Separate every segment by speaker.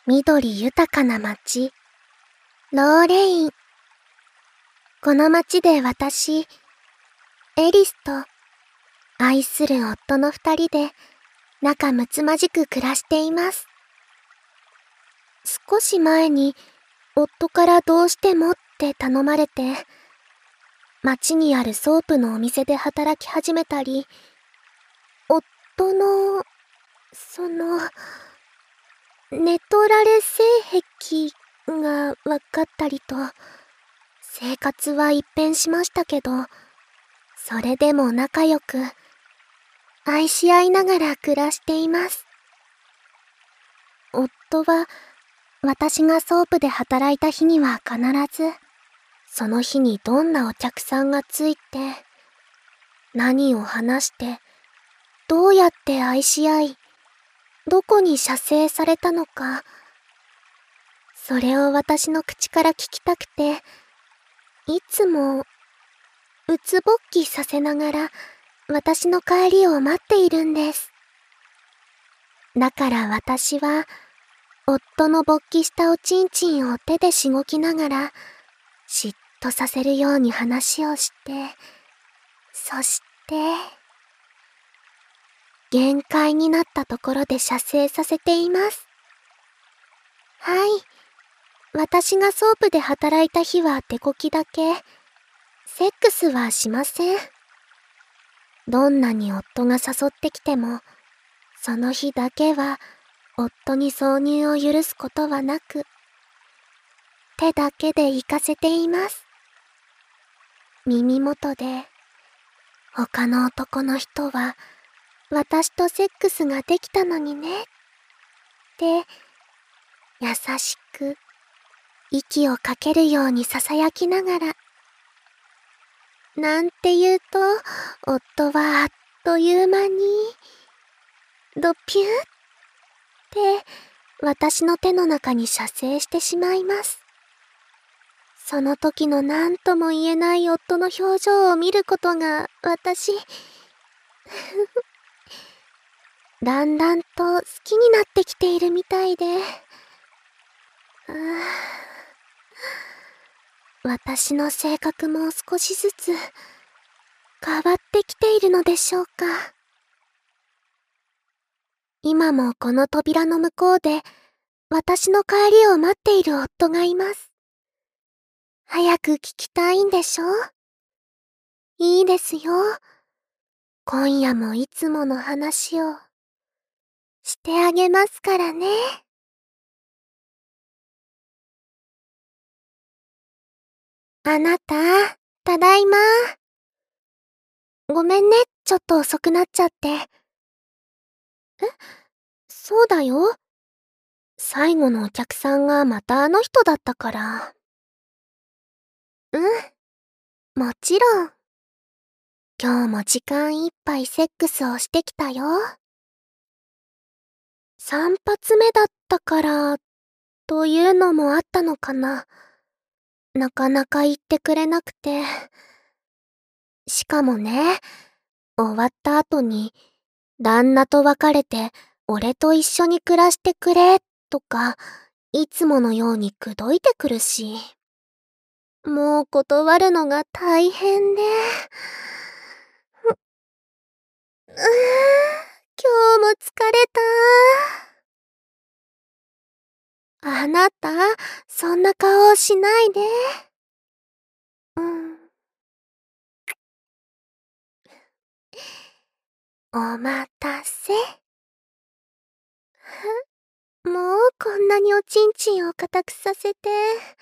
Speaker 1: 緑豊かな街、ローレイン。この街で私、エリスと愛する夫の二人で仲睦まじく暮らしています。少し前に夫からどうしてもって頼まれて、街にあるソープのお店で働き始めたり、夫の、寝取られ性癖が分かったりと、生活は一変しましたけど、それでも仲良く、愛し合いながら暮らしています。夫は、私がソープで働いた日には必ず、その日にどんなお客さんがついて、何を話して、どうやって愛し合い、どこに射精されたのか、それを私の口から聞きたくて、いつも、うつぼっきさせながら、私の帰りを待っているんです。だから私は、夫の勃起したおちんちんを手でしごきながら、嫉妬させるように話をして、そして、限界になったところで射精させています。はい。私がソープで働いた日は手こきだけ、セックスはしません。どんなに夫が誘ってきても、その日だけは夫に挿入を許すことはなく、手だけで行かせています。耳元で、他の男の人は、私とセックスができたのにね、って、優しく、息をかけるように囁きながら、なんて言うと、夫はあっという間に、ドピューって、私の手の中に射精してしまいます。その時の何とも言えない夫の表情を見ることが、だんだんと好きになってきているみたいで、私の性格も少しずつ変わってきているのでしょうか。今もこの扉の向こうで私の帰りを待っている夫がいます。早く聞きたいんでしょ？いいですよ。今夜もいつもの話をしてあげますからね。あなた、ただいま。ごめんね、ちょっと遅くなっちゃって。そうだよ。最後のお客さんがまたあの人だったから。うん、もちろん。今日も時間いっぱいセックスをしてきたよ。3発目だったから、というのもあったのかな。なかなか言ってくれなくて。しかもね、終わった後に、旦那と別れて、俺と一緒に暮らしてくれ、とか、いつものように口説いてくるし。もう断るのが大変で。今日も疲れた。あなた、そんな顔をしないで。うん。お待たせ。もうこんなにおちんちんを固くさせて。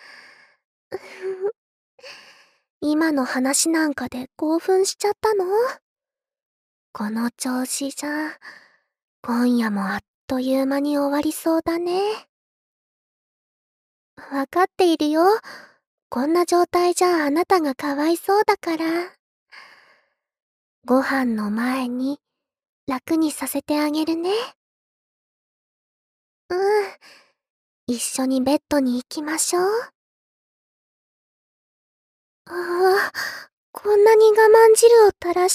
Speaker 1: 今の話なんかで興奮しちゃったの？この調子じゃ、今夜もあっという間に終わりそうだね。わかっているよ。こんな状態じゃあなたがかわいそうだから。ご飯の前に楽にさせてあげるね。うん。一緒にベッドに行きましょう。ああ、こんなに我慢汁を垂らして。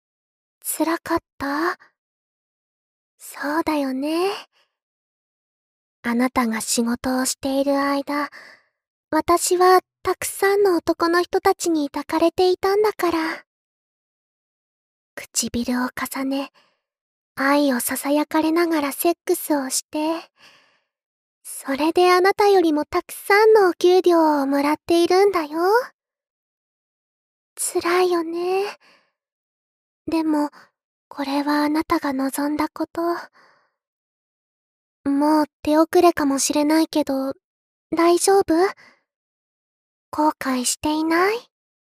Speaker 1: 辛かった？そうだよね。 あなたが仕事をしている間、私はたくさんの男の人たちに抱かれていたんだから。唇を重ね、愛を囁かれながらセックスをして、それであなたよりもたくさんのお給料をもらっているんだよ。辛いよね。でも、これはあなたが望んだこと。もう手遅れかもしれないけど、大丈夫？後悔していない？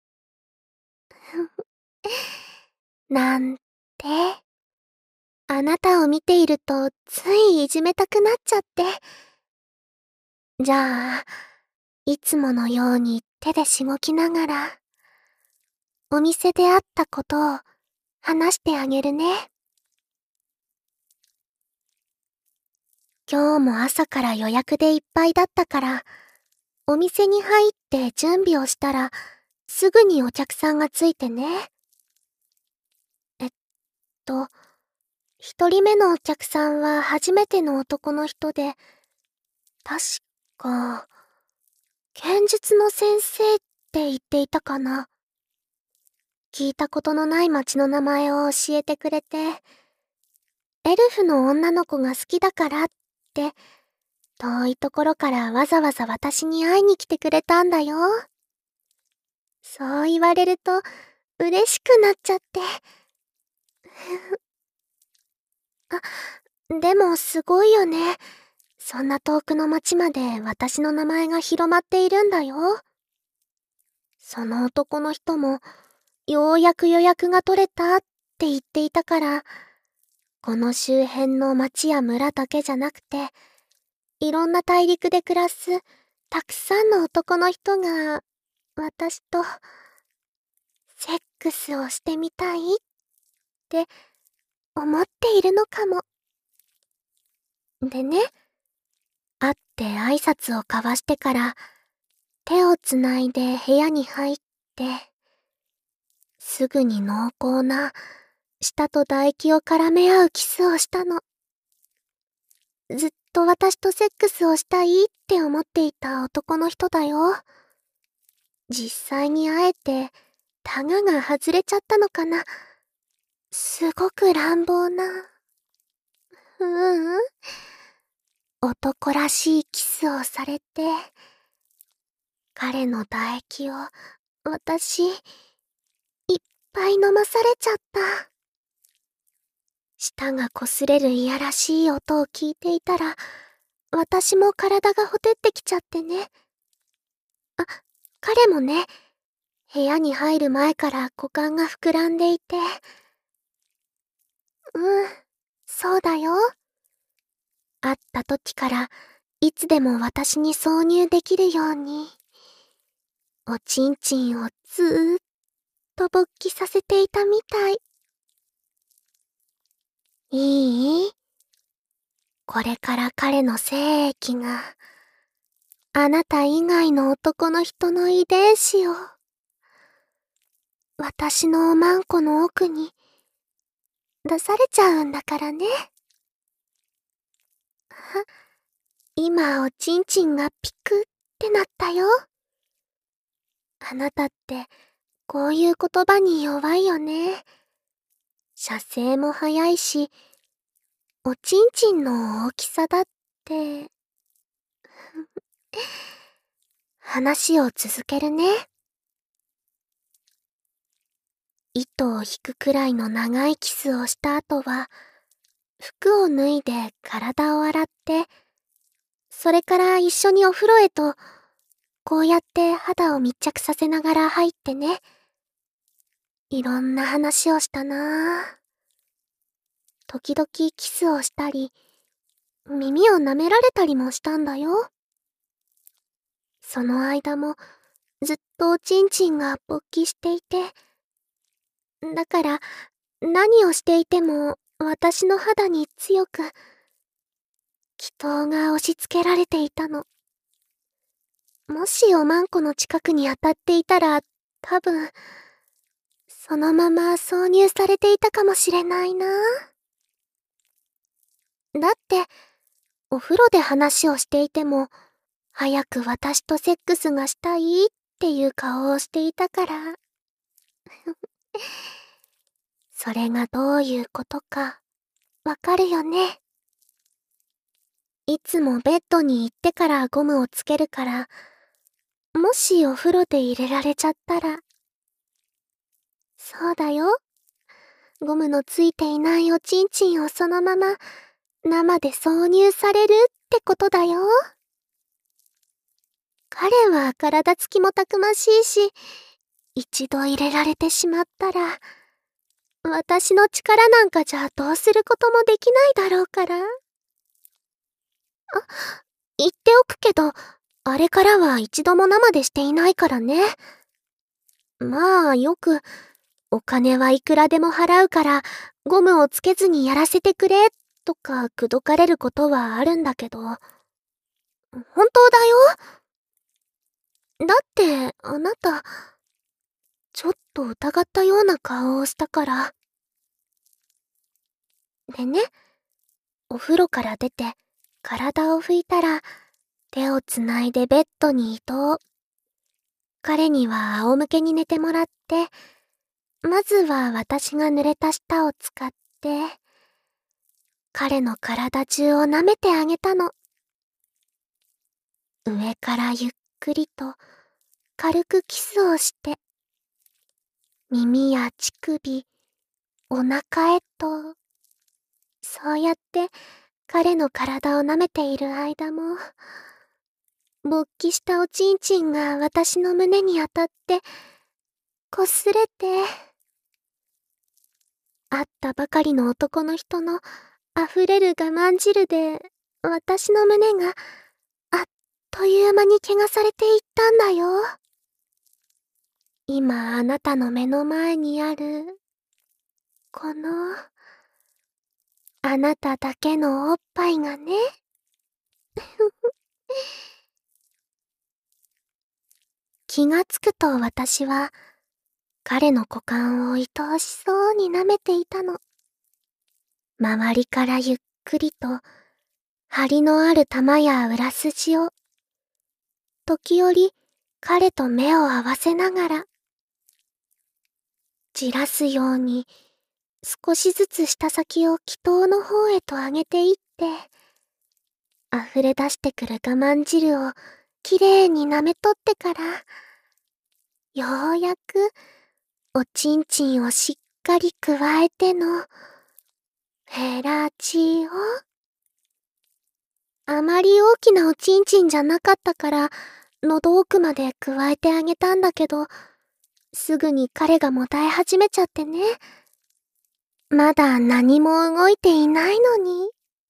Speaker 1: なんて。あなたを見ているとついいじめたくなっちゃって。じゃあ、いつものように手でしごきながら、お店であったことを話してあげるね。今日も朝から予約でいっぱいだったから、お店に入って準備をしたら、すぐにお客さんがついてね。と、一人目のお客さんは初めての男の人で、確か、剣術の先生って言っていたかな。聞いたことのない町の名前を教えてくれて、エルフの女の子が好きだからって、遠いところからわざわざ私に会いに来てくれたんだよ。そう言われると嬉しくなっちゃって。でもすごいよね。そんな遠くの町まで私の名前が広まっているんだよ。その男の人も、ようやく予約が取れたって言っていたから、この周辺の町や村だけじゃなくて、いろんな大陸で暮らすたくさんの男の人が、私と、セックスをしてみたいって思っているのかも。でね、会って挨拶を交わしてから、手をつないで部屋に入って、すぐに濃厚な舌と唾液を絡め合うキスをしたの。ずっと私とセックスをしたいって思っていた男の人だよ。実際に会えて、タガが外れちゃったのかな。すごく乱暴な。男らしいキスをされて、彼の唾液を私、いっぱい飲まされちゃった。舌が擦れるいやらしい音を聞いていたら、私も体がほてってきちゃってね。彼もね、部屋に入る前から股間が膨らんでいて。そうだよ。会った時から、いつでも私に挿入できるように、おちんちんをずーっと勃起させていたみたい。いい？これから彼の精液が、あなた以外の男の人の遺伝子を、私のおまんこの奥に、出されちゃうんだからね。今おちんちんがピクってなったよ。あなたって、こういう言葉に弱いよね。射精も早いし、おちんちんの大きさだって。話を続けるね。糸を引くくらいの長いキスをした後は、服を脱いで体を洗って、それから一緒にお風呂へと、こうやって肌を密着させながら入ってね。いろんな話をしたなぁ。時々キスをしたり、耳を舐められたりもしたんだよ。その間も、ずっとおちんちんが勃起していて。だから、何をしていても、私の肌に強く、気筒が押し付けられていたの。もしおまんこの近くに当たっていたら、多分、そのまま挿入されていたかもしれないな。だって、 お風呂で話をしていても、早く私とセックスがしたいっていう顔をしていたから。それがどういうことか、わかるよね。いつもベッドに行ってからゴムをつけるから、もしお風呂で入れられちゃったら。そうだよ。ゴムのついていないおちんちんをそのまま生で挿入されるってことだよ。彼は体つきもたくましいし、一度入れられてしまったら、私の力なんかじゃどうすることもできないだろうから。言っておくけど、あれからは一度も生でしていないからね。まあよく、お金はいくらでも払うから、ゴムをつけずにやらせてくれ、とか口説かれることはあるんだけど、本当だよ。だって、あなた、ちょっと疑ったような顔をしたから。でね、お風呂から出て、体を拭いたら、手をつないでベッドに移動。彼には仰向けに寝てもらって、まずは私が濡れた舌を使って、彼の体中を舐めてあげたの。上からゆっくりと軽くキスをして、耳や乳首、お腹へと、そうやって彼の体を舐めている間も、勃起したおちんちんが私の胸に当たって、擦れて、会ったばかりの男の人の溢れる我慢汁で、私の胸があっという間に汚されていったんだよ。今あなたの目の前にある、この、あなただけのおっぱいがね。気がつくと私は、彼の股間を愛おしそうに舐めていたの。周りからゆっくりと、張りのある玉や裏筋を、時折彼と目を合わせながら、じらすように少しずつ舌先を気筒の方へと上げていって、溢れ出してくる我慢汁をきれいに舐め取ってから、ようやくおちんちんをしっかりくわえての、フェラチオ。あまり大きなおちんちんじゃなかったから、喉奥までくわえてあげたんだけど、すぐに彼がもたえ始めちゃってね。まだ何も動いていないのに。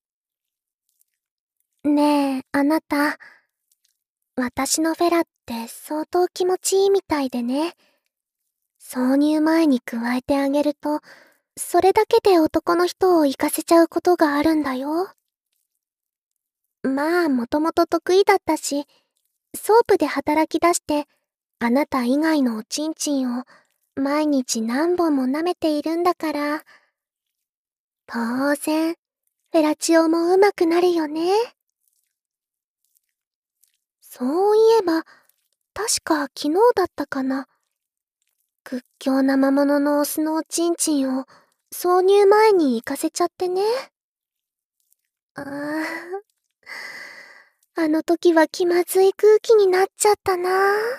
Speaker 1: ねえ、あなた。私のフェラって相当気持ちいいみたいでね。挿入前に加えてあげると、それだけで男の人を行かせちゃうことがあるんだよ。まあ、もともと得意だったし、ソープで働き出して、あなた以外のおちんちんを毎日何本も舐めているんだから、当然、フェラチオも上手くなるよね。そういえば、確か昨日だったかな。屈強な魔物のオスのおちんちんを挿入前に行かせちゃってね。ああ、あの時は気まずい空気になっちゃったな。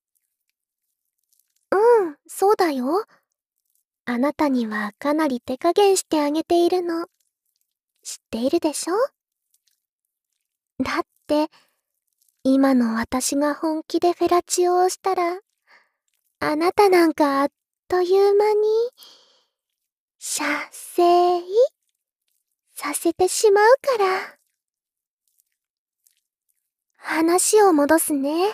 Speaker 1: うん、そうだよ。あなたにはかなり手加減してあげているの。知っているでしょ？だって、今の私が本気でフェラチオをしたら、あなたなんかあっという間に、射精させてしまうから。話を戻すね。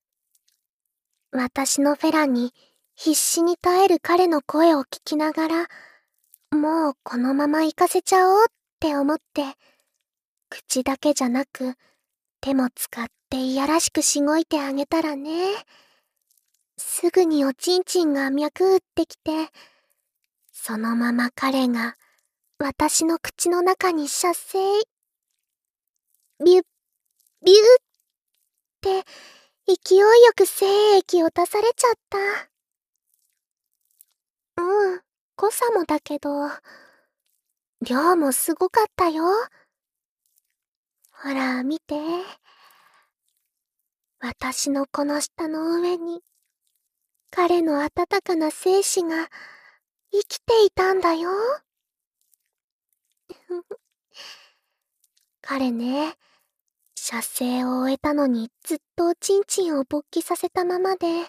Speaker 1: 私のフェラに必死に耐える彼の声を聞きながら、もうこのまま行かせちゃおうって思って、口だけじゃなく、手も使っていやらしくしごいてあげたらね。すぐにおちんちんが脈打ってきて、そのまま彼が私の口の中に射精。 ビュッ、ビューって、勢いよく精液を出されちゃった。濃さもだけど、量もすごかったよ。ほら、見て。私のこの舌の上に、彼の温かな精子が生きていたんだよ。彼ね、射精を終えたのにずっとおちんちんを勃起させたままで、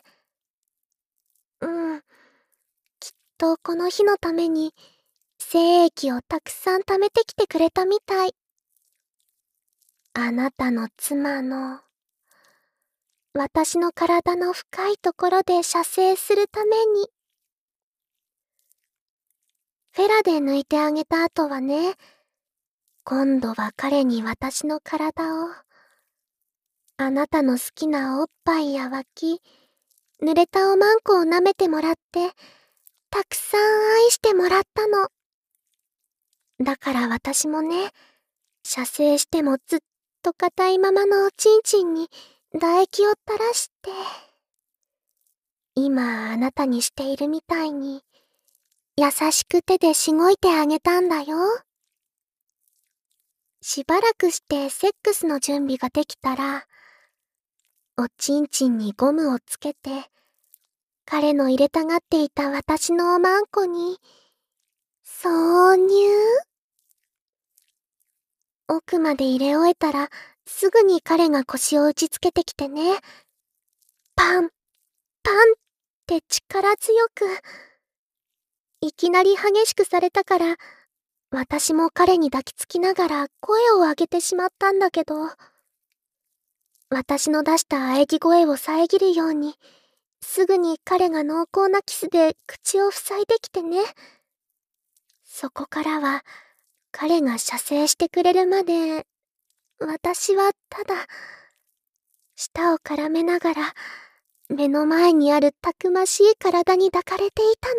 Speaker 1: きっとこの日のために精液をたくさん貯めてきてくれたみたい。あなたの妻の、私の体の深いところで射精するために。フェラで抜いてあげた後はね、今度は彼に私の体を、あなたの好きなおっぱいや脇、濡れたおまんこを舐めてもらって、たくさん愛してもらったの。だから私もね、射精してもずっと硬いままのおちんちんに唾液を垂らして、今あなたにしているみたいに、優しく手でしごいてあげたんだよ。しばらくしてセックスの準備ができたら、おちんちんにゴムをつけて、彼の入れたがっていた私のおまんこに、挿入。奥まで入れ終えたら、すぐに彼が腰を打ちつけてきてね。パン、パンって力強く。いきなり激しくされたから、私も彼に抱きつきながら声を上げてしまったんだけど、私の出した喘ぎ声を遮るように、すぐに彼が濃厚なキスで口を塞いできてね。そこからは、彼が射精してくれるまで、私はただ、舌を絡めながら、目の前にあるたくましい体に抱かれていたの。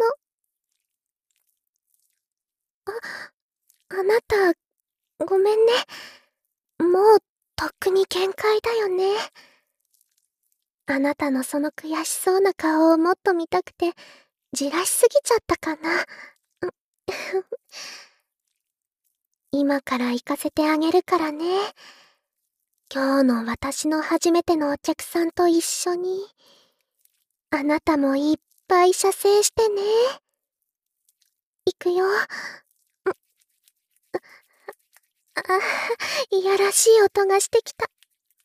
Speaker 1: あなた、ごめんね。もう、とっくに限界だよね。あなたのその悔しそうな顔をもっと見たくて、じらしすぎちゃったかな。今から行かせてあげるからね。今日の私の初めてのお客さんと一緒に、あなたもいっぱい射精してね。行くよ。いやらしい音がしてきた。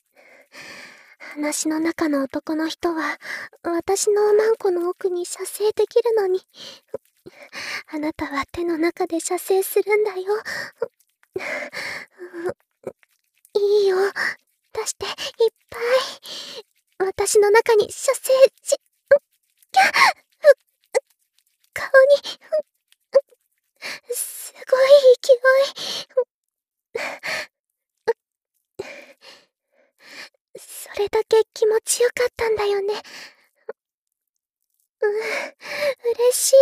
Speaker 1: 話の中の男の人は、私のおまんこの奥に射精できるのに、あなたは手の中で射精するんだよ。いいよ。出して、いっぱい。私の中に射精顔に、すごい勢い。それだけ気持ちよかったんだよね。嬉しい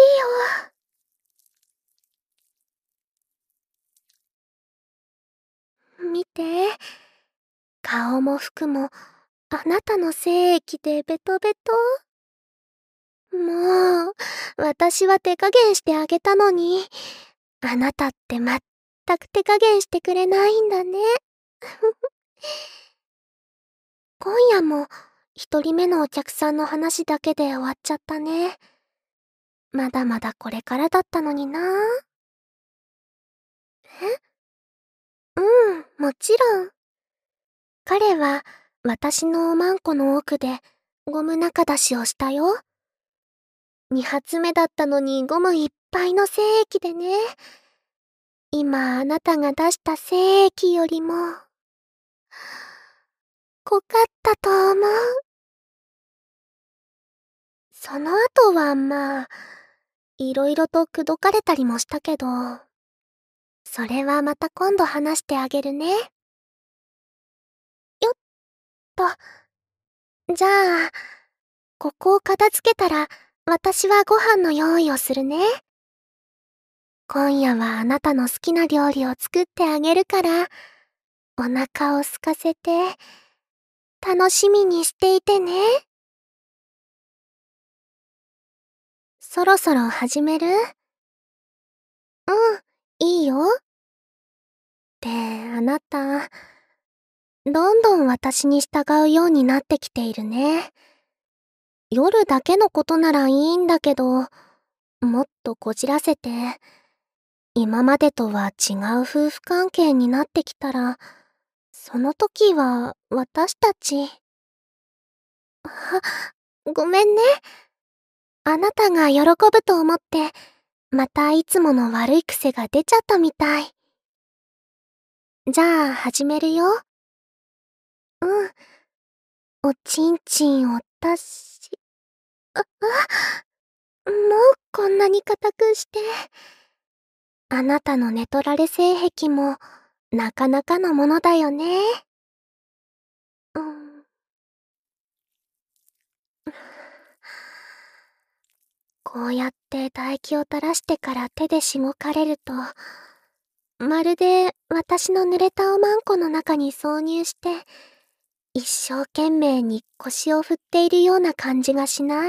Speaker 1: よ。見て。顔も服も、あなたの精液でベトベト。もう、私は手加減してあげたのに、あなたってまったく手加減してくれないんだね。今夜も、一人目のお客さんの話だけで終わっちゃったね。まだまだこれからだったのにな。もちろん。彼は、私のおまんこの奥で、ゴム中出しをしたよ。二発目だったのにゴムいっぱいの精液でね。今あなたが出した精液よりも、濃かったと思う。その後はまあ、いろいろと口説かれたりもしたけど、それはまた今度話してあげるね。よっと。じゃあ、ここを片付けたら、私はご飯の用意をするね。今夜はあなたの好きな料理を作ってあげるから、 お腹を空かせて、楽しみにしていてね。そろそろ始める？うん、いいよ。って、あなた、どんどん私に従うようになってきているね。夜だけのことならいいんだけど、もっとこじらせて、今までとは違う夫婦関係になってきたら、その時は私たち。ごめんね。あなたが喜ぶと思って、またいつもの悪い癖が出ちゃったみたい。じゃあ始めるよ。うん。おちんちんを出し、もうこんなに固くして。あなたの寝取られ性癖もなかなかのものだよね。うん。こうやって唾液を垂らしてから手でしごかれると、まるで私の濡れたおまんこの中に挿入して、一生懸命に腰を振っているような感じがしない？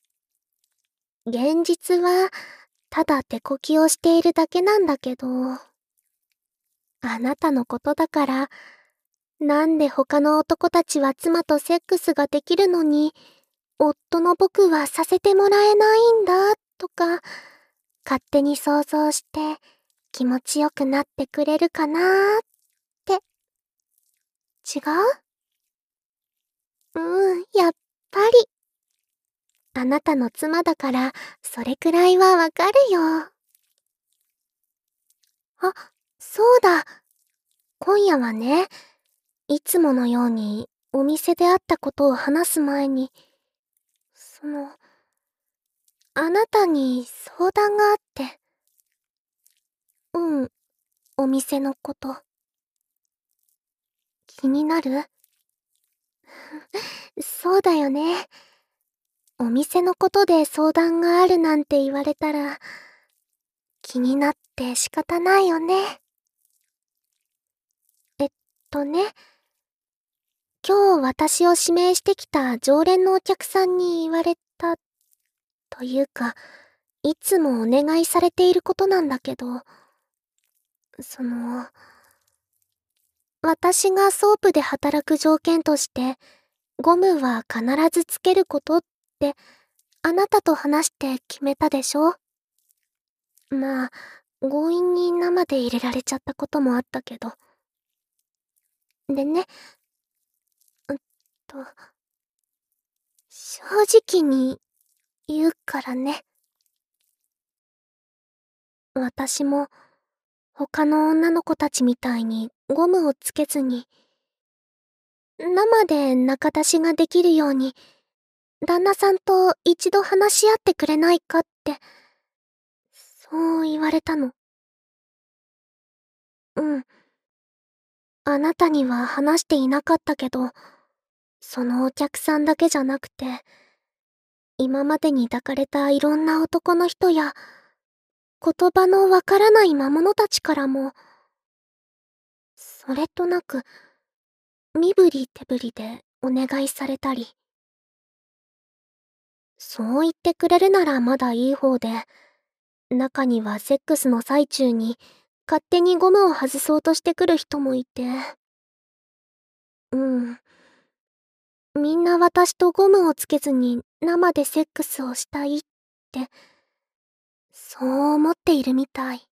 Speaker 1: 現実は、ただ手こきをしているだけなんだけど、あなたのことだから、なんで他の男たちは妻とセックスができるのに、夫の僕はさせてもらえないんだ、とか、勝手に想像して気持ちよくなってくれるかなーって。違う？やっぱり。あなたの妻だから、それくらいはわかるよ。あ、そうだ。今夜はね、いつものようにお店で会ったことを話す前に、あなたに相談があって。うん、お店のこと。気になる？そうだよね。お店のことで相談があるなんて言われたら、気になって仕方ないよね。えっね、今日私を指名してきた常連のお客さんに言われた、というか、いつもお願いされていることなんだけど、私がソープで働く条件として、ゴムは必ずつけることって、あなたと話して決めたでしょ？まあ、強引に生で入れられちゃったこともあったけど。でね、うっと、正直に言うからね。私も、他の女の子たちみたいにゴムをつけずに、生で仲出しができるように、旦那さんと一度話し合ってくれないかって、そう言われたの。うん。あなたには話していなかったけど、そのお客さんだけじゃなくて、今までに抱かれたいろんな男の人や、言葉のわからない魔物たちからも、それとなく、身振り手振りでお願いされたり。そう言ってくれるならまだいい方で、中にはセックスの最中に勝手にゴムを外そうとしてくる人もいて。うん。みんな私とゴムをつけずに生でセックスをしたいって、そう思っているみたい。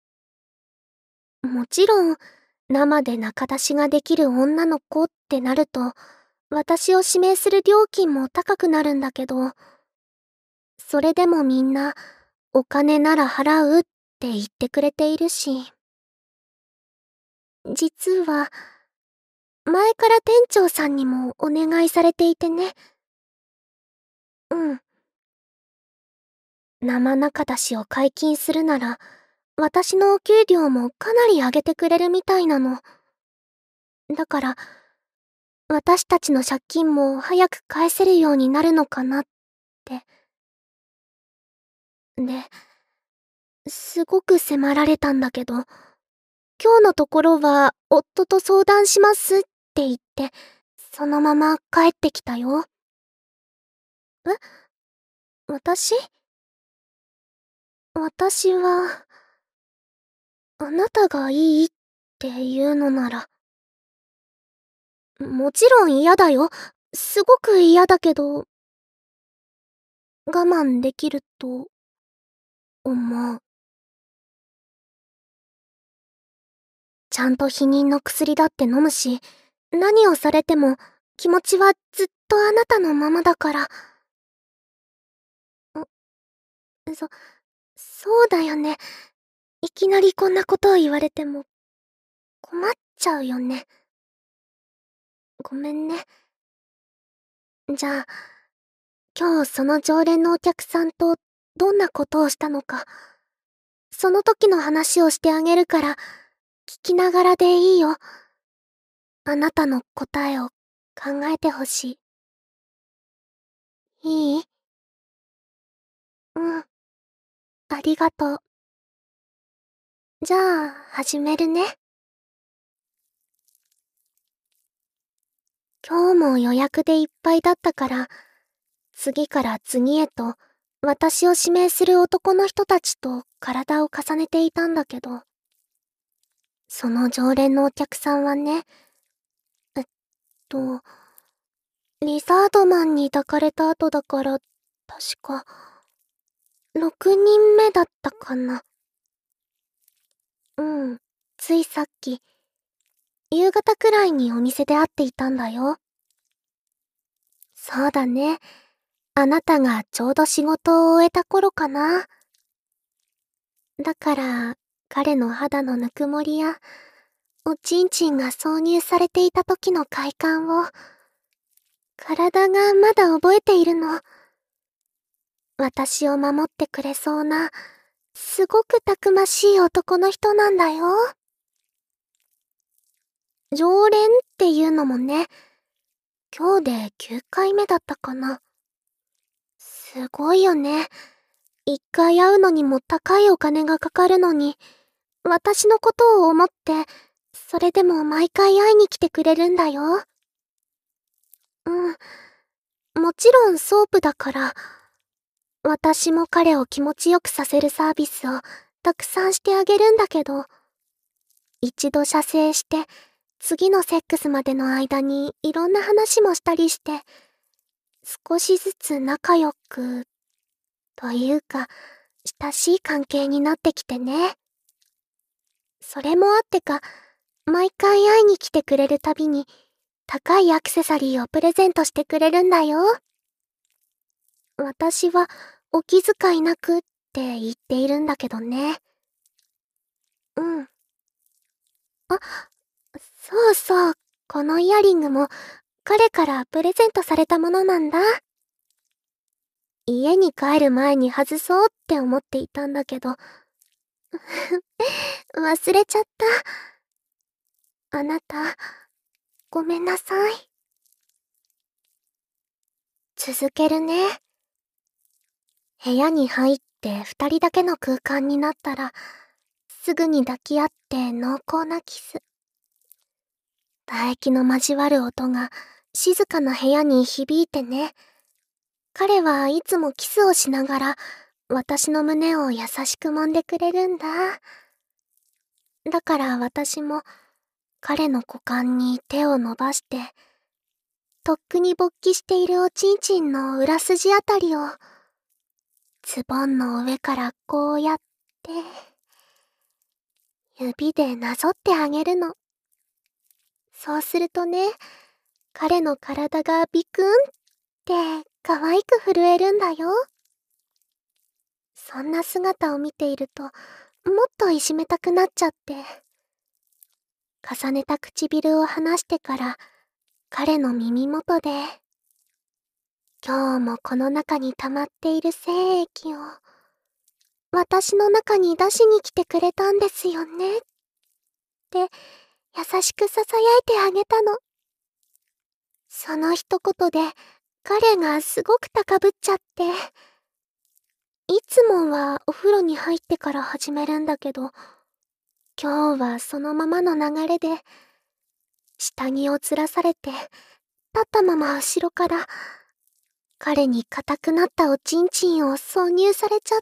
Speaker 1: もちろん、生で仲出しができる女の子ってなると、私を指名する料金も高くなるんだけど、それでもみんな、お金なら払うって言ってくれているし。実は、前から店長さんにもお願いされていてね。うん。生中出しを解禁するなら、私のお給料もかなり上げてくれるみたいなの。だから、私たちの借金も早く返せるようになるのかなって。で、すごく迫られたんだけど、 今日のところは夫と相談しますって言って、そのまま帰ってきたよ。私は、あなたがいいって言うのなら。もちろん嫌だよ。すごく嫌だけど、我慢できると思う。ちゃんと避妊の薬だって飲むし、何をされても気持ちはずっとあなたのままだから。そうだよね。いきなりこんなことを言われても困っちゃうよね。ごめんね。じゃあ、今日その常連のお客さんとどんなことをしたのか、その時の話をしてあげるから、聞きながらでいいよ。あなたの答えを考えてほしい。いい？うん。ありがとう。じゃあ、始めるね。今日も予約でいっぱいだったから、次から次へと私を指名する男の人たちと体を重ねていたんだけど、その常連のお客さんはね、と、リザードマンに抱かれた後だから、確か、6人目だったかな。うん、ついさっき、夕方くらいにお店で会っていたんだよ。そうだね。あなたがちょうど仕事を終えた頃かな。だから、彼の肌のぬくもりや、おちんちんが挿入されていた時の快感を、体がまだ覚えているの。私を守ってくれそうな、すごくたくましい男の人なんだよ。常連っていうのもね、今日で9回目だったかな。すごいよね。一回会うのにも高いお金がかかるのに、私のことを思って、それでも毎回会いに来てくれるんだよ。うん。もちろんソープだから、私も彼を気持ちよくさせるサービスをたくさんしてあげるんだけど、一度射精して、次のセックスまでの間にいろんな話もしたりして、少しずつ仲良く、というか、親しい関係になってきてね。それもあってか、毎回会いに来てくれるたびに、高いアクセサリーをプレゼントしてくれるんだよ。私はお気遣いなくって言っているんだけどね。うん。あ、そうそう。このイヤリングも彼からプレゼントされたものなんだ。家に帰る前に外そうって思っていたんだけど、忘れちゃった。あなた、ごめんなさい。続けるね。部屋に入って二人だけの空間になったら、すぐに抱き合って濃厚なキス。唾液の交わる音が静かな部屋に響いてね。彼はいつもキスをしながら私の胸を優しく揉んでくれるんだ。だから私も彼の股間に手を伸ばして、とっくに勃起しているおちんちんの裏筋あたりを、ズボンの上からこうやって、指でなぞってあげるの。そうするとね、彼の体がビクンって可愛く震えるんだよ。そんな姿を見ていると、もっといじめたくなっちゃって。重ねた唇を離してから、彼の耳元で、今日もこの中に溜まっている精液を、私の中に出しに来てくれたんですよね。って、優しく囁いてあげたの。その一言で、彼がすごく高ぶっちゃって。いつもはお風呂に入ってから始めるんだけど、 今日はそのままの流れで、下着をずらされて、立ったまま後ろから、彼に硬くなったおちんちんを挿入されちゃった。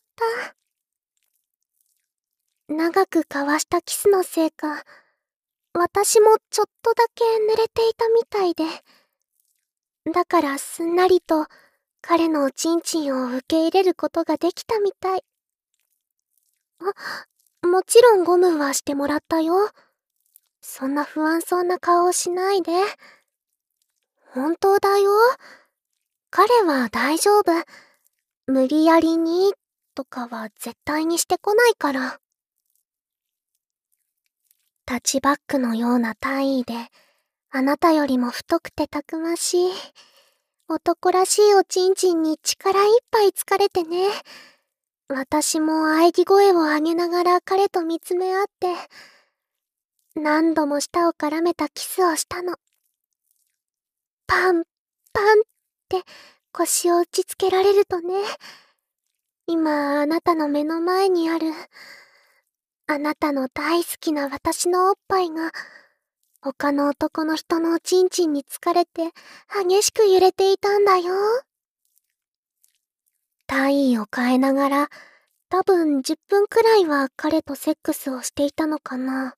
Speaker 1: 長く交わしたキスのせいか、私もちょっとだけ濡れていたみたいで、だからすんなりと彼のおちんちんを受け入れることができたみたい。もちろんゴムはしてもらったよ。そんな不安そうな顔をしないで。本当だよ。彼は大丈夫。無理やりに、とかは絶対にしてこないから。タッチバックのような体位で、あなたよりも太くてたくましい。男らしいおちんちんに力いっぱい疲れてね。私も喘ぎ声を上げながら彼と見つめ合って、何度も舌を絡めたキスをしたの。パン、パンって腰を打ちつけられるとね、今あなたの目の前にある、あなたの大好きな私のおっぱいが、他の男の人のおちんちんに疲れて激しく揺れていたんだよ。体位を変えながら、多分10分くらいは彼とセックスをしていたのかな。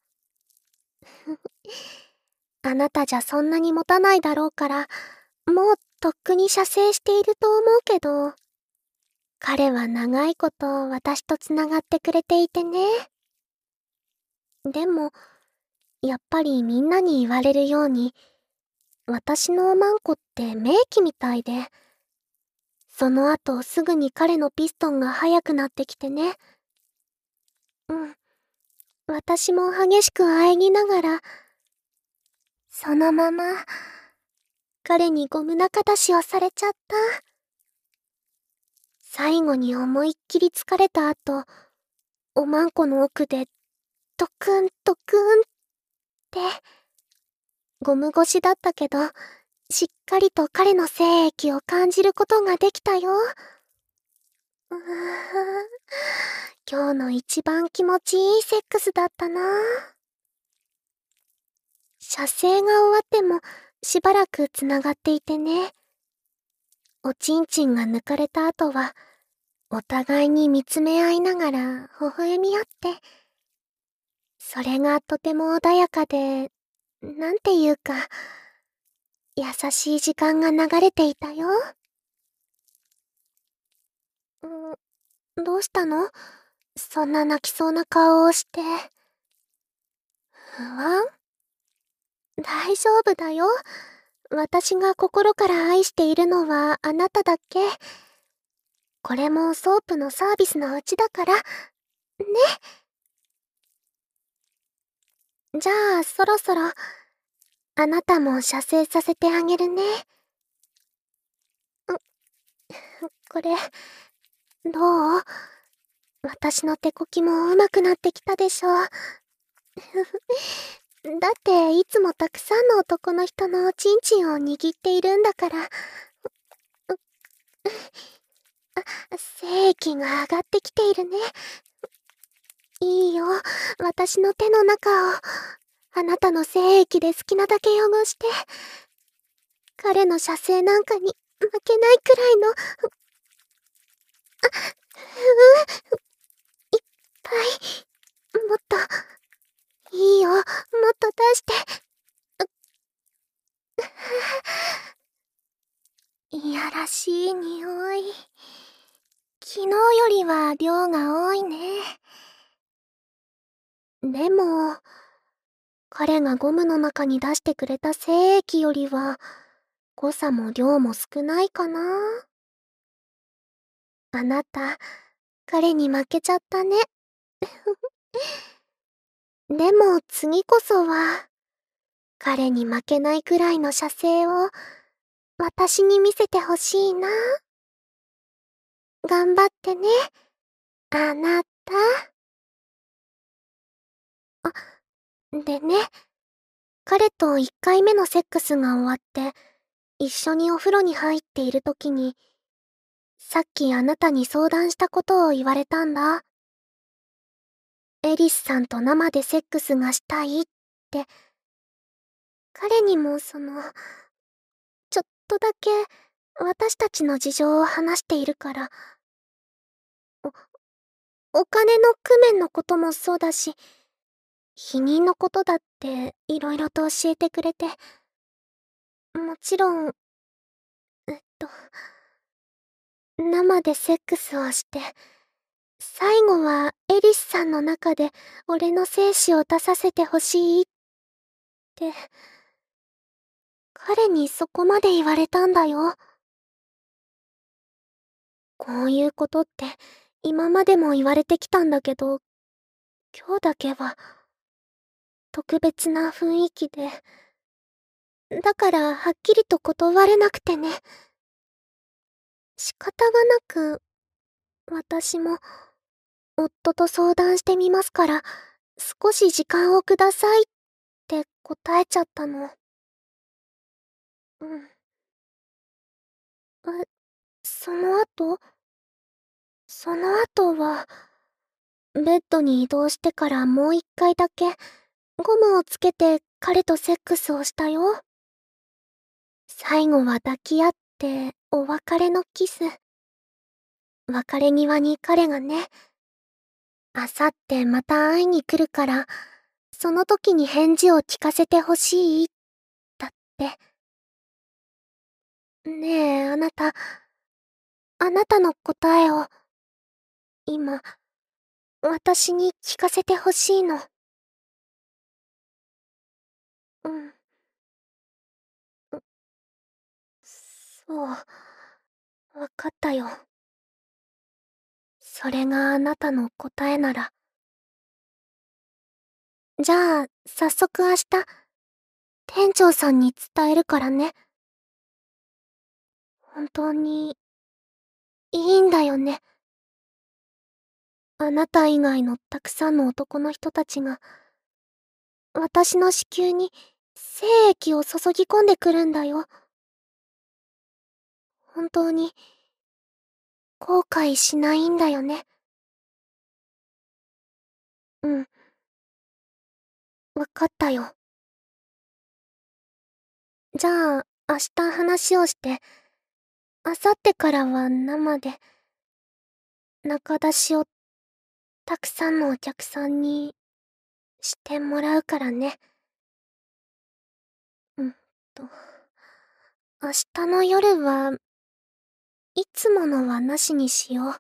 Speaker 1: あなたじゃそんなに持たないだろうから、もうとっくに射精していると思うけど、彼は長いこと私とつながってくれていてね。でも、やっぱりみんなに言われるように、私のおまんこって名器みたいで、その後すぐに彼のピストンが速くなってきてね。うん。私も激しく喘ぎながら、そのまま、彼にゴム中出しをされちゃった。最後に思いっきり疲れた後、おまんこの奥で、ドクンドクンって、ゴム越しだったけど、しっかりと彼の精液を感じることができたよ。今日の一番気持ちいいセックスだったな。射精が終わってもしばらくつながっていてね。おちんちんが抜かれた後は、お互いに見つめ合いながら微笑み合って、それがとても穏やかで、なんていうか、優しい時間が流れていたよ。どうしたの？そんな泣きそうな顔をして。不安？大丈夫だよ。私が心から愛しているのはあなただけ。これもソープのサービスのうちだから。ね。じゃあそろそろ、あなたも射精させてあげるね。これ、どう？私の手こきも上手くなってきたでしょ。だっていつもたくさんの男の人のおちんちんを握っているんだから。精液が上がってきているね。いいよ、私の手の中を、あなたの精液で好きなだけ汚して、彼の射精なんかに負けないくらいの、いっぱい、もっと、いいよ、もっと出して。いやらしい匂い。昨日よりは量が多いね。でも、彼がゴムの中に出してくれた精液よりは、誤差も量も少ないかな。あなた、彼に負けちゃったね。でも次こそは、彼に負けないくらいの射精を、私に見せてほしいな。頑張ってね、あなた。でね、彼と1回目のセックスが終わって、一緒にお風呂に入っている時に、さっきあなたに相談したことを言われたんだ。 エリスさんと生でセックスがしたいって、彼にもちょっとだけ私たちの事情を話しているから、お金の工面のこともそうだし、避妊のことだって色々と教えてくれて、もちろん、生でセックスをして、最後はエリスさんの中で俺の精子を出させてほしいって、彼にそこまで言われたんだよ。こういうことって今までも言われてきたんだけど、今日だけは特別な雰囲気で、だからはっきりと断れなくてね。仕方がなく、私も夫と相談してみますから、少し時間をくださいって答えちゃったの。うん。え、その後その後は、ベッドに移動してからもう一回だけ、ゴムをつけて彼とセックスをしたよ。最後は抱き合って、お別れのキス。別れ際に彼がね、あさってまた会いに来るから、その時に返事を聞かせてほしい、だって。ねえ、あなたの答えを、今、私に聞かせてほしいの。うん。そう。わかったよ。それがあなたの答えなら。じゃあ、早速明日、店長さんに伝えるからね。本当に、いいんだよね。あなた以外のたくさんの男の人たちが、私の子宮に精液を注ぎ込んでくるんだよ。本当に、後悔しないんだよね。うん。わかったよ。じゃあ、明日話をして、明後日からは生で、中出しをたくさんのお客さんにしてもらうからね。うんと、明日の夜はいつものはなしにしよう。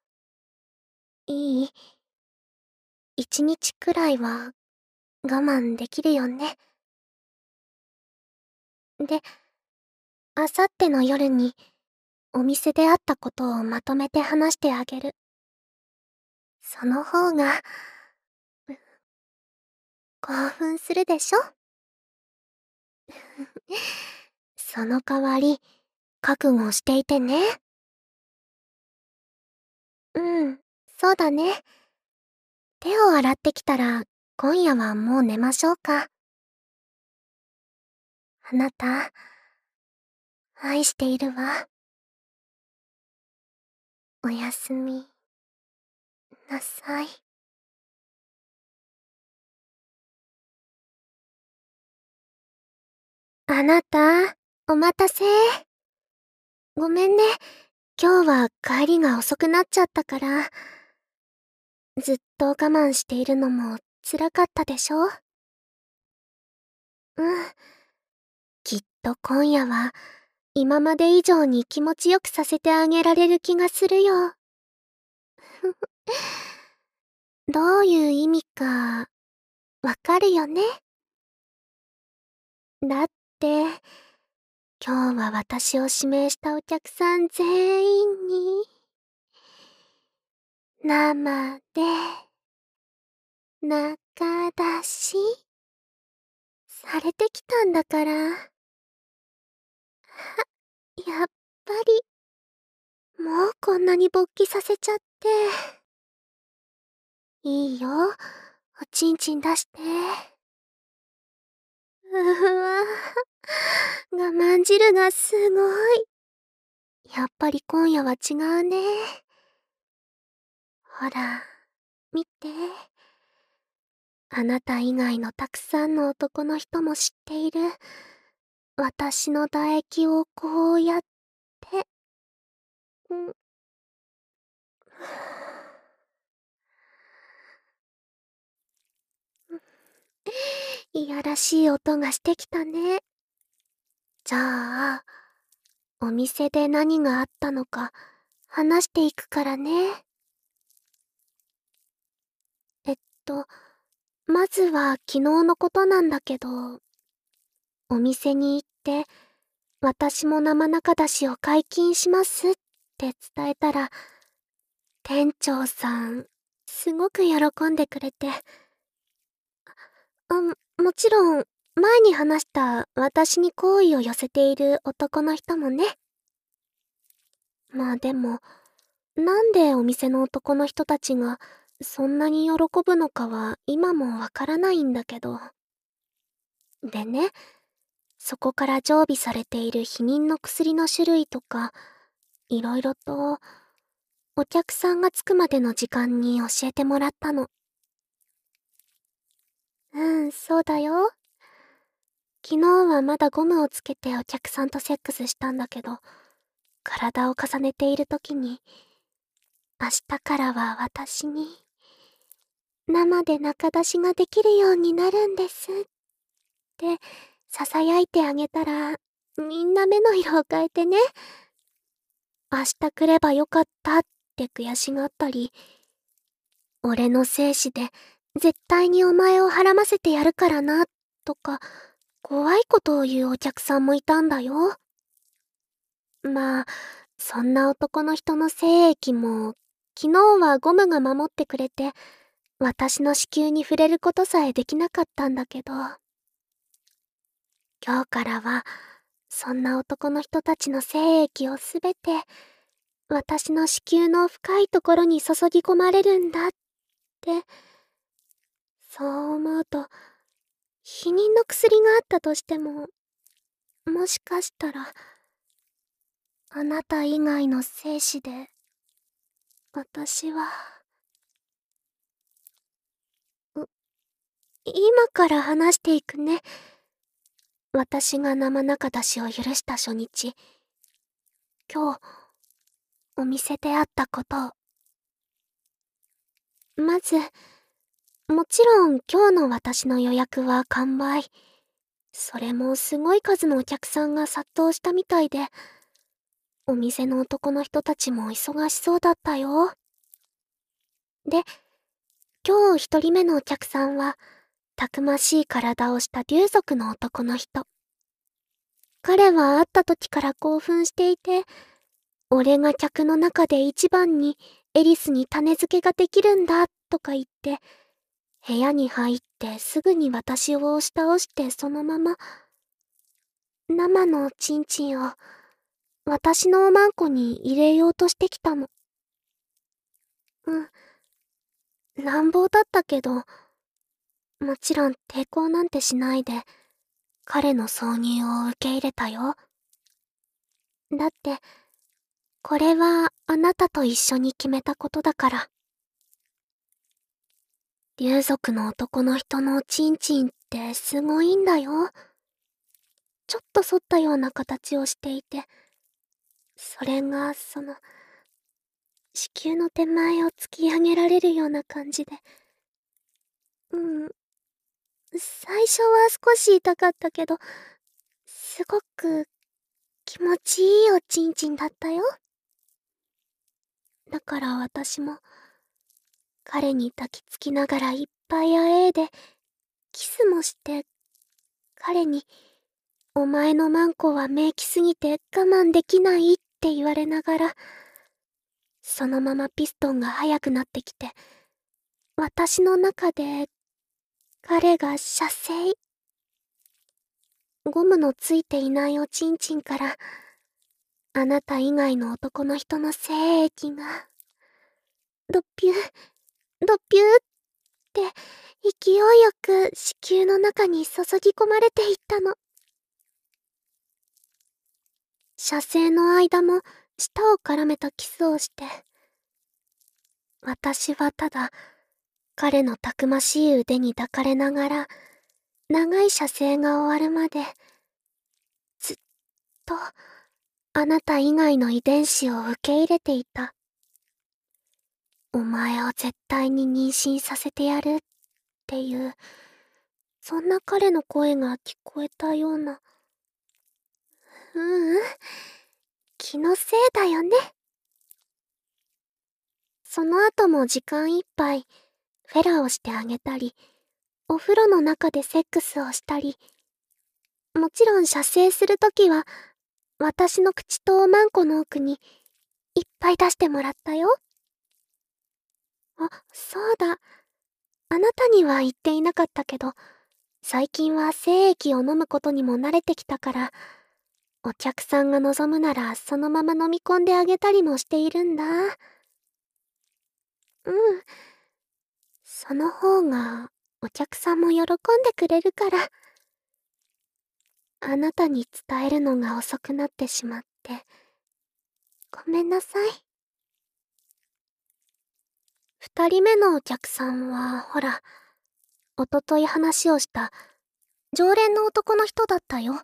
Speaker 1: いい？一日くらいは我慢できるよね。で、明後日の夜にお店であったことをまとめて話してあげる。その方が、興奮するでしょ？その代わり、覚悟していてね。うん、そうだね。手を洗ってきたら、今夜はもう寝ましょうか。あなた、愛しているわ。おやすみなさい。あなた、お待たせ。ごめんね。今日は帰りが遅くなっちゃったから。ずっと我慢しているのも辛かったでしょ？うん。きっと今夜は今まで以上に気持ちよくさせてあげられる気がするよ。どういう意味かわかるよね？だって、今日は私を指名したお客さん全員に、生で、中出し、されてきたんだから。やっぱり、もうこんなに勃起させちゃって。いいよ、おちんちん出して。うわぁ、我慢汁がすごい。やっぱり今夜は違うね。ほら、見て。 あなた以外のたくさんの男の人も知っている。私の唾液をこうやって、いやらしい音がしてきたね。じゃあ、お店で何があったのか話していくからね。えっと、まずは昨日のことなんだけど、お店に行って、私も生中出しを解禁しますって伝えたら、店長さん、すごく喜んでくれて。もちろん、前に話した私に好意を寄せている男の人もね。まあでも、なんでお店の男の人たちがそんなに喜ぶのかは今もわからないんだけど。でね、そこから常備されている避妊の薬の種類とか、いろいろと、お客さんが着くまでの時間に教えてもらったの。そうだよ。昨日はまだゴムをつけてお客さんとセックスしたんだけど、体を重ねている時に、明日からは私に、生で中出しができるようになるんですって、囁いてあげたら、みんな目の色を変えてね。明日来ればよかったって悔しがったり、俺の精子で絶対にお前を孕ませてやるからな、とか、怖いことを言うお客さんもいたんだよ。まあ、そんな男の人の精液も、昨日はゴムが守ってくれて、私の子宮に触れることさえできなかったんだけど、今日からは、そんな男の人たちの精液をすべて、私の子宮の深いところに注ぎ込まれるんだって、そう思うと、避妊の薬があったとしても、もしかしたら、あなた以外の精子で、私は、今から話していくね。私が生中出しを許した初日。今日、お店で会ったことを。まず、もちろん今日の私の予約は完売。それもすごい数のお客さんが殺到したみたいで、お店の男の人たちも忙しそうだったよ。で、今日一人目のお客さんは、たくましい体をした竜族の男の人。彼は会った時から興奮していて、俺が客の中で一番にエリスに種付けができるんだとか言って、部屋に入ってすぐに私を押し倒してそのまま、生のチンチンを私のおまんこに入れようとしてきたの。乱暴だったけど、もちろん抵抗なんてしないで、彼の挿入を受け入れたよ。だって、これはあなたと一緒に決めたことだから。竜族の男の人のチンチンってすごいんだよ。ちょっと反ったような形をしていて、それが、子宮の手前を突き上げられるような感じで。最初は少し痛かったけど、すごく気持ちいいおちんちんだったよ。だから私も、彼に抱きつきながらいっぱいあえいで、キスもして、彼に、お前のマンコは名器すぎて我慢できないって言われながら、そのままピストンが速くなってきて、私の中で、彼が射精。ゴムのついていないおちんちんから、あなた以外の男の人の精液が、ドッピュー、ドッピューって勢いよく子宮の中に注ぎ込まれていったの。射精の間も舌を絡めたキスをして、私はただ彼のたくましい腕に抱かれながら、長い射精が終わるまで、ずっと、あなた以外の遺伝子を受け入れていた。お前を絶対に妊娠させてやるっていう、そんな彼の声が聞こえたような。気のせいだよね。その後も時間いっぱい、フェラをしてあげたり、お風呂の中でセックスをしたり、もちろん射精するときは、私の口とおまんこの奥に、いっぱい出してもらったよ。あ、そうだ。あなたには言っていなかったけど、最近は精液を飲むことにも慣れてきたから、お客さんが望むならそのまま飲み込んであげたりもしているんだ。その方がお客さんも喜んでくれるから。あなたに伝えるのが遅くなってしまって、ごめんなさい。二人目のお客さんは、ほら、おととい話をした常連の男の人だったよ。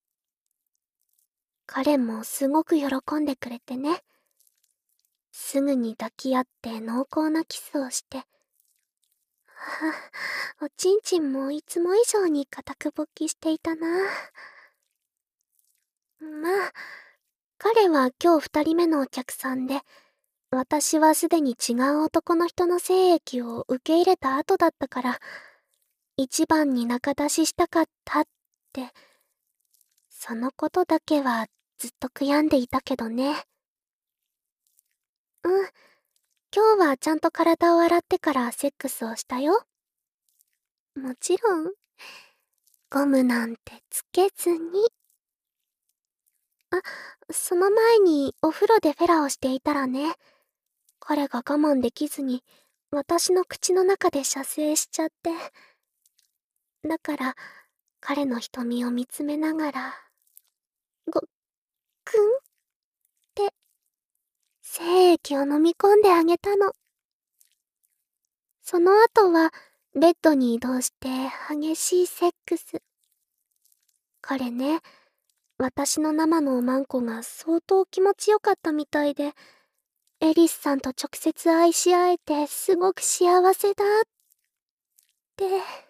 Speaker 1: 彼もすごく喜んでくれてね。すぐに抱き合って濃厚なキスをして。おちんちんもいつも以上に固く勃起していたな。まあ、彼は今日二人目のお客さんで、私はすでに違う男の人の精液を受け入れた後だったから、一番に仲出ししたかったって、そのことだけはずっと悔やんでいたけどね。今日はちゃんと体を洗ってからセックスをしたよ。もちろん、ゴムなんてつけずに。その前にお風呂でフェラをしていたらね、彼が我慢できずに私の口の中で射精しちゃって。だから、彼の瞳を見つめながら、くんって、精液を飲み込んであげたの。その後は、ベッドに移動して激しいセックス。彼ね、私の生のおまんこが相当気持ちよかったみたいで、エリスさんと直接愛し合えてすごく幸せだって、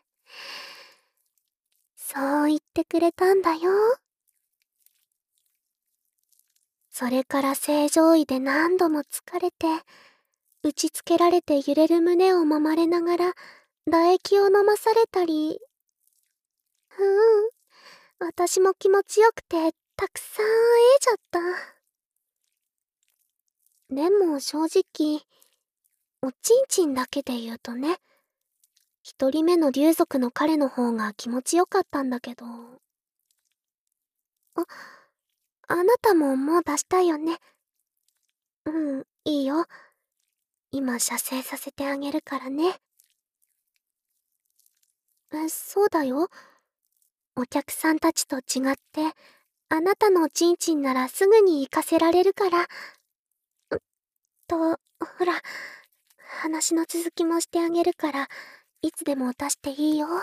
Speaker 1: そう言ってくれたんだよ。それから正常位で何度も疲れて、打ちつけられて揺れる胸を揉まれながら、唾液を飲まされたり。私も気持ちよくて、たくさん会えちゃった。でも正直、おちんちんだけで言うとね、一人目の竜族の彼の方が気持ちよかったんだけど。あなたももう出したいよね。いいよ。今射精させてあげるからね。そうだよ。お客さんたちと違って、あなたのおちんちんならすぐに行かせられるから。ほら、話の続きもしてあげるから、いつでも出していいよ。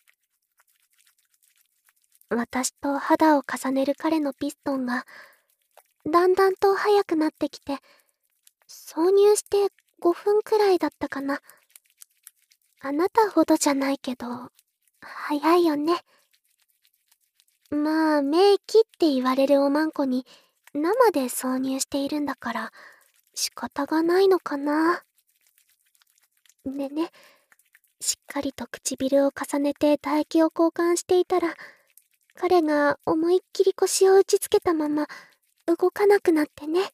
Speaker 1: 私と肌を重ねる彼のピストンが、だんだんと速くなってきて、挿入して5分くらいだったかな。あなたほどじゃないけど、早いよね。まあ、名器って言われるおまんこに、生で挿入しているんだから、仕方がないのかな。でね、しっかりと唇を重ねて唾液を交換していたら、彼が思いっきり腰を打ちつけたまま、動かなくなってね。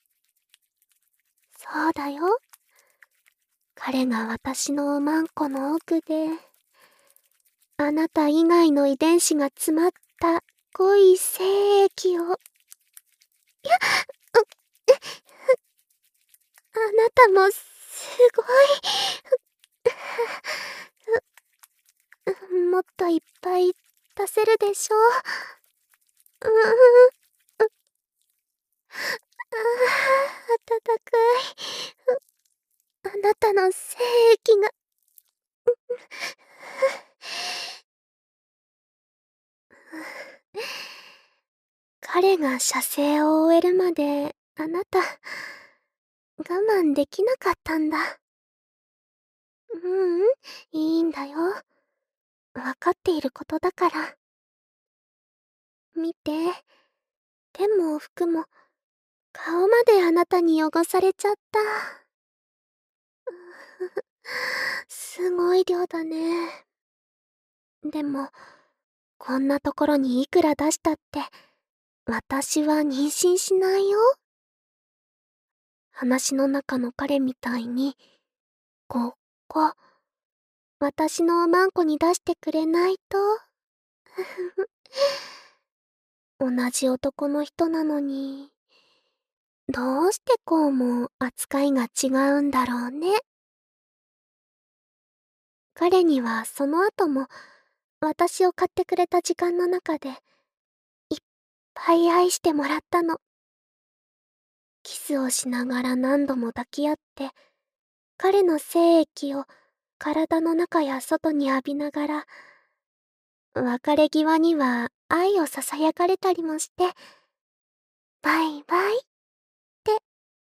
Speaker 1: そうだよ。彼が私のおまんこの奥で、あなた以外の遺伝子が詰まった濃い精液を。あなたもすごい。もっといっぱい出せるでしょ。温かい。あなたの精液が彼が射精を終えるまで、あなた、我慢できなかったんだ。いいんだよ。わかっていることだから。見て。手も服も、顔まであなたに汚されちゃった。すごい量だね。でも、こんなところにいくら出したって、私は妊娠しないよ。話の中の彼みたいに、ここ、私のおまんこに出してくれないと。同じ男の人なのに、どうしてこうも扱いが違うんだろうね。彼にはその後も私を買ってくれた時間の中でいっぱい愛してもらったの。キスをしながら何度も抱き合って彼の精液を体の中や外に浴びながら別れ際には愛を囁かれたりもしてバイバイって。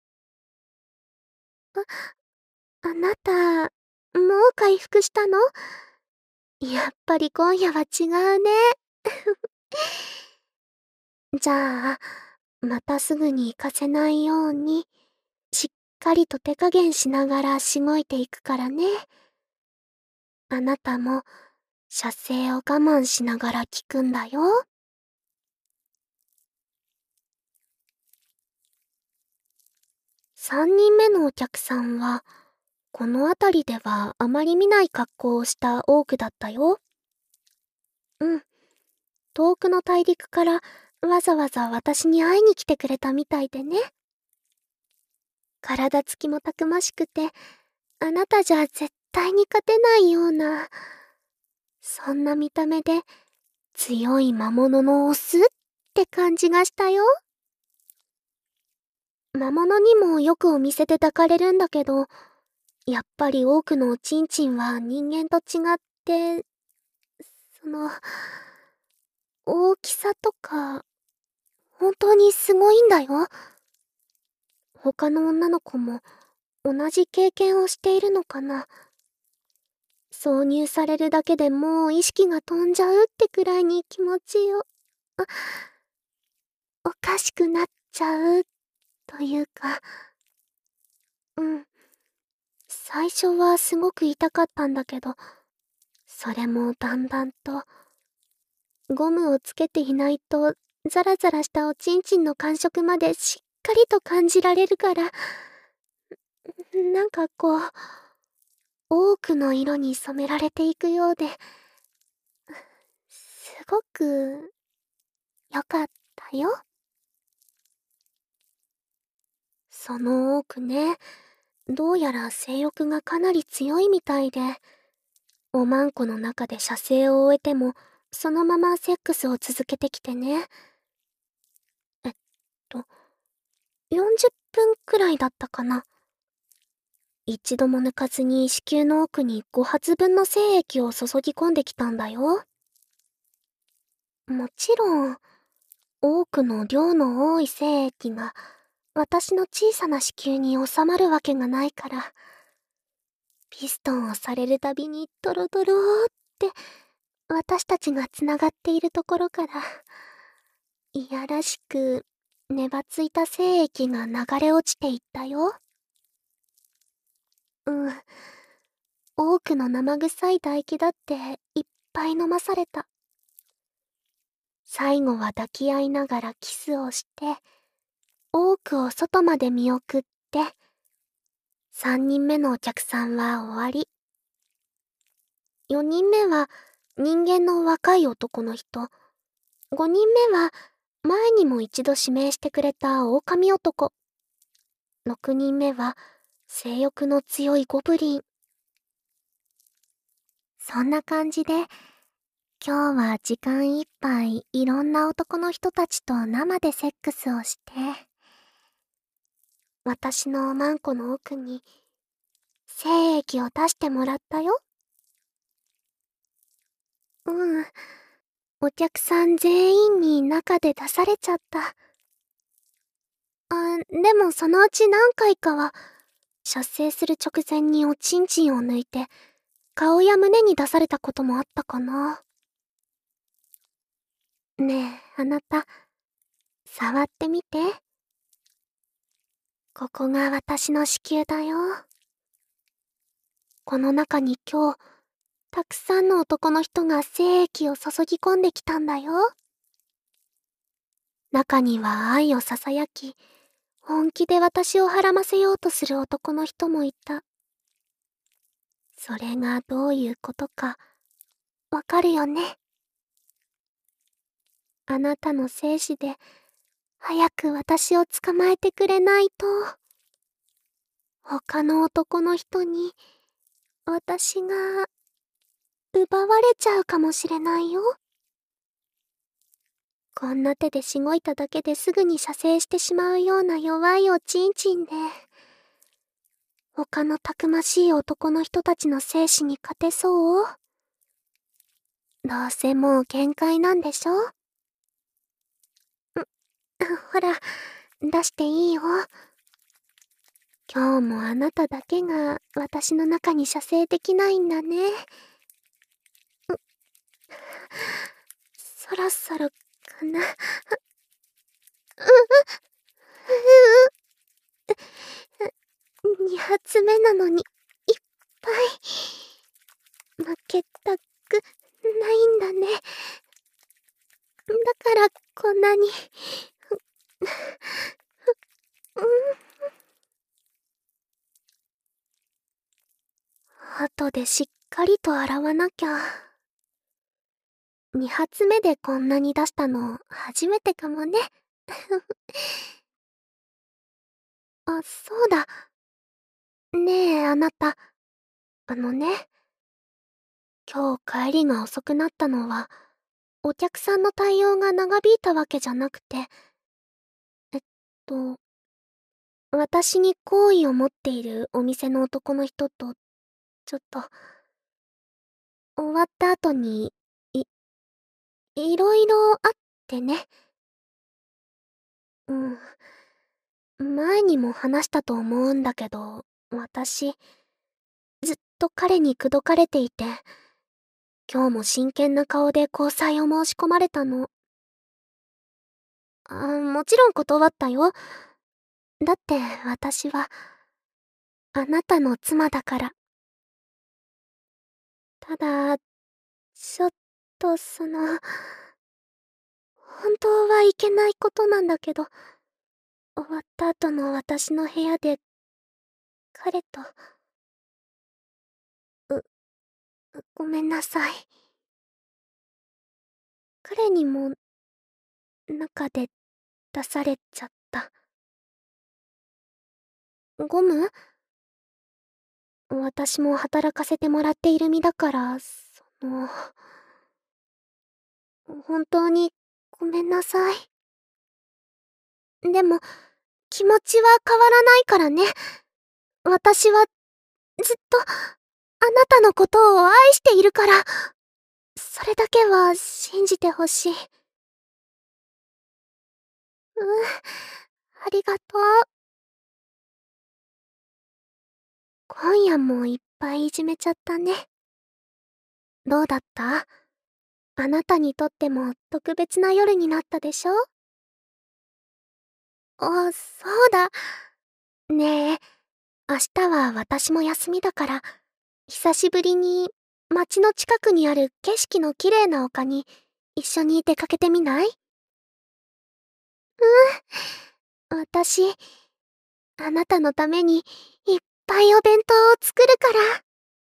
Speaker 1: あなた、もう回復したの？やっぱり今夜は違うね。じゃあ、またすぐに行かせないように、しっかりと手加減しながらしごいていくからね。あなたも、射精を我慢しながら聞くんだよ。3人目のお客さんは、この辺りではあまり見ない格好をしたオークだったよ。遠くの大陸からわざわざ私に会いに来てくれたみたいでね。体つきもたくましくて、あなたじゃ絶対に勝てないような、そんな見た目で強い魔物のオスって感じがしたよ。魔物にもよくお店で抱かれるんだけど、やっぱり多くのおちんちんは人間と違って、大きさとか、本当にすごいんだよ。他の女の子も同じ経験をしているのかな。挿入されるだけでもう意識が飛んじゃうってくらいに気持ちよ。おかしくなっちゃう、というか。最初はすごく痛かったんだけど、それもだんだんと、ゴムをつけていないと、ザラザラしたおちんちんの感触までしっかりと感じられるから、なんかこう、多くの色に染められていくようで、すごく、よかったよ。その多くね、どうやら性欲がかなり強いみたいで、おまんこの中で射精を終えても、そのままセックスを続けてきてね。えっと、40分くらいだったかな。一度も抜かずに子宮の奥に5発分の精液を注ぎ込んできたんだよ。もちろん、多くの量の多い精液が私の小さな子宮に収まるわけがないから、ピストンをされるたびにドロドローって私たちがつながっているところから、いやらしくねばついた精液が流れ落ちていったよ。多くの生臭い唾液だっていっぱい飲まされた。最後は抱き合いながらキスをして、多くを外まで見送って、3人目のお客さんは終わり。4人目は人間の若い男の人。5人目は前にも一度指名してくれた狼男。6人目は性欲の強いゴブリン。そんな感じで、今日は時間いっぱいいろんな男の人たちと生でセックスをして、私のおまんこの奥に精液を出してもらったよ。 うん。お客さん全員に中で出されちゃった。でもそのうち何回かは、射精する直前におちんちんを抜いて、顔や胸に出されたこともあったかな。ねえ、あなた、触ってみて。ここが私の子宮だよ。この中に今日、たくさんの男の人が精液を注ぎ込んできたんだよ。中には愛を囁き、本気で私をはらませようとする男の人もいた。それがどういうことか、わかるよね。あなたの精子で、早く私を捕まえてくれないと、他の男の人に、私が、奪われちゃうかもしれないよ。こんな手でしごいただけですぐに射精してしまうような弱いおちんちんで、他のたくましい男の人たちの精子に勝てそう？どうせもう限界なんでしょ？ほら、出していいよ。今日もあなただけが私の中に射精できないんだね。そろそろかな。2発目なのに、いっぱい。負けたくないんだね。だからこんなに。後でしっかりと洗わなきゃ。2発目でこんなに出したの初めてかもね。あ、そうだ。ねえ、あなた。あのね、今日帰りが遅くなったのは、お客さんの対応が長引いたわけじゃなくて、えっと、私に好意を持っているお店の男の人と、ちょっと、終わった後に、いろいろあってね。うん。前にも話したと思うんだけど、私、ずっと彼に口説かれていて、今日も真剣な顔で交際を申し込まれたの。もちろん断ったよ。だって私は、あなたの妻だから。ただ、ちょっと本当はいけないことなんだけど、終わった後の私の部屋で、彼と、ごめんなさい。彼にも、中で出されちゃった。ゴム？私も働かせてもらっている身だから、本当にごめんなさい。でも、気持ちは変わらないからね。私は、ずっと、あなたのことを愛しているから。それだけは信じてほしい。ありがとう。今夜もいっぱいいじめちゃったね。どうだった？あなたにとっても特別な夜になったでしょ？そうだ。ねえ、明日は私も休みだから、久しぶりに街の近くにある景色の綺麗な丘に一緒に出かけてみない？私、あなたのためにいっぱいお弁当を作るから。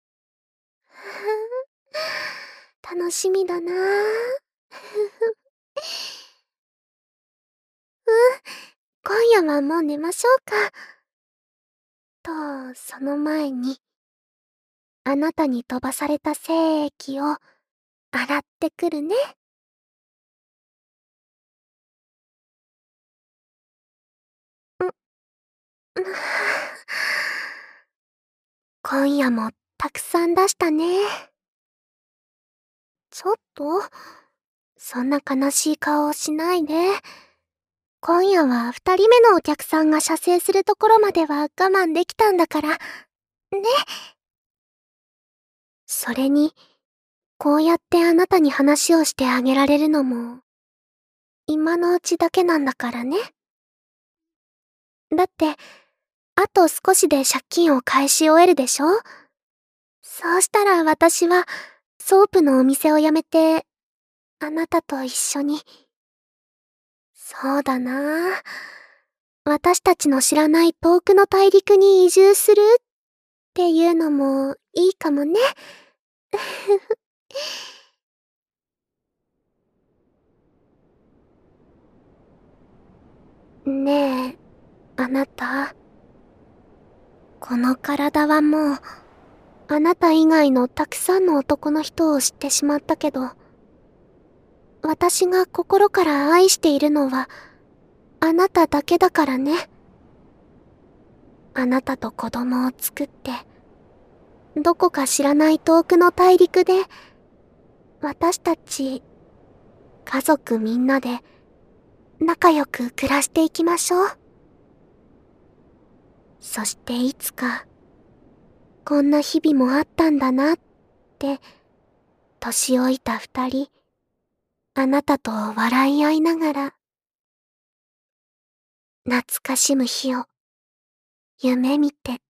Speaker 1: 楽しみだなぁ。今夜はもう寝ましょうか。その前に、あなたに飛ばされた精液を洗ってくるね。今夜もたくさん出したね。 ちょっと、そんな悲しい顔をしないで。今夜は二人目のお客さんが射精するところまでは我慢できたんだから、ね。それに、こうやってあなたに話をしてあげられるのも、今のうちだけなんだからね。だって、あと少しで借金を返し終えるでしょ？そうしたら私は、ソープのお店を辞めて、あなたと一緒に。そうだなあ。私たちの知らない遠くの大陸に移住するっていうのもいいかもね。ねえ、あなた。この体はもう、あなた以外のたくさんの男の人を知ってしまったけど、私が心から愛しているのは、あなただけだからね。あなたと子供を作って、どこか知らない遠くの大陸で、私たち、家族みんなで、仲良く暮らしていきましょう。そしていつか、こんな日々もあったんだなって、年老いた二人、あなたと笑い合いながら、懐かしむ日を、夢見て。